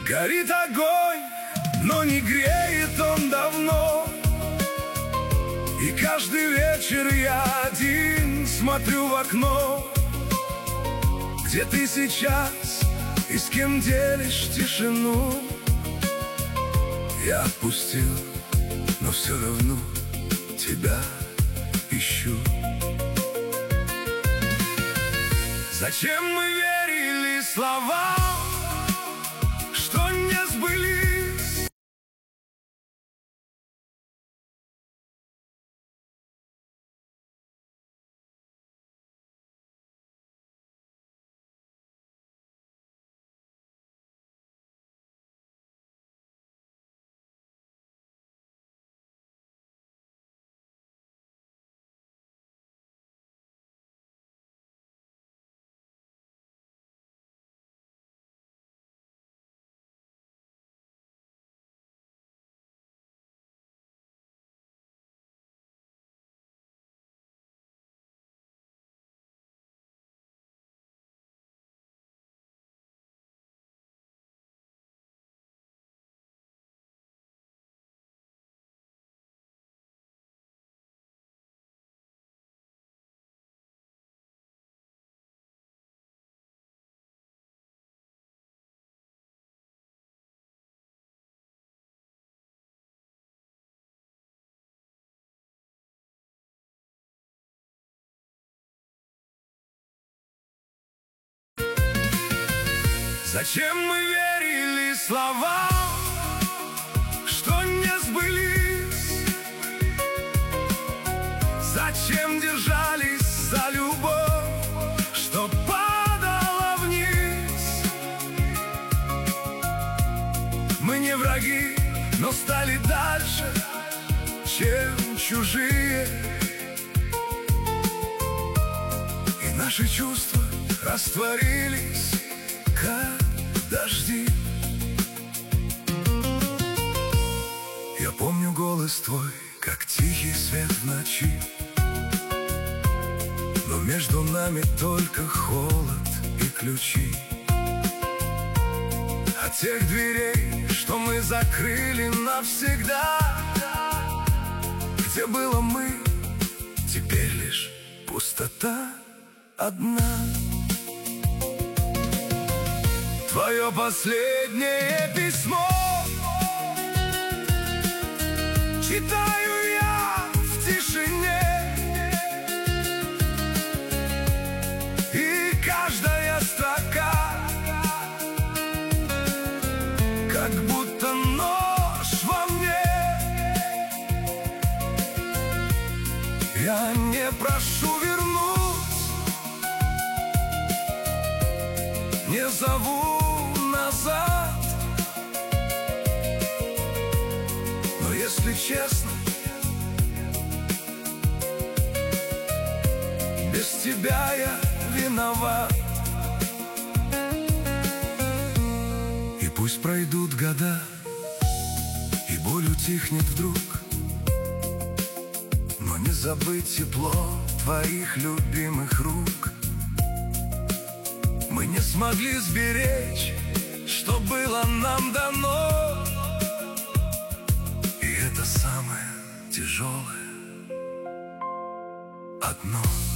Горит огонь, но не греет он давно. И каждый вечер я один смотрю в окно, где ты сейчас и с кем делишь тишину. Я отпустил, но все равно тебя ищу. Зачем мы верили словам, что не сбылись? Зачем мы верили словам, что не сбылись? Зачем держались за любовь, что падала вниз? Мы не враги, но стали дальше, чем чужие. И наши чувства растворились, как дожди. Я помню голос твой, как тихий свет в ночи, но между нами только холод и ключи от тех дверей, что мы закрыли навсегда. Где было мы, теперь лишь пустота одна. Твое последнее письмо читаю я в тишине, и каждая строка как будто нож во мне. Я не прошу вернуть, не зову назад, но если честно, без тебя я виноват. И пусть пройдут года, и боль утихнет вдруг, но не забыть тепло твоих любимых рук. Мы не смогли сберечь, что было нам дано, и это самое тяжелое одно.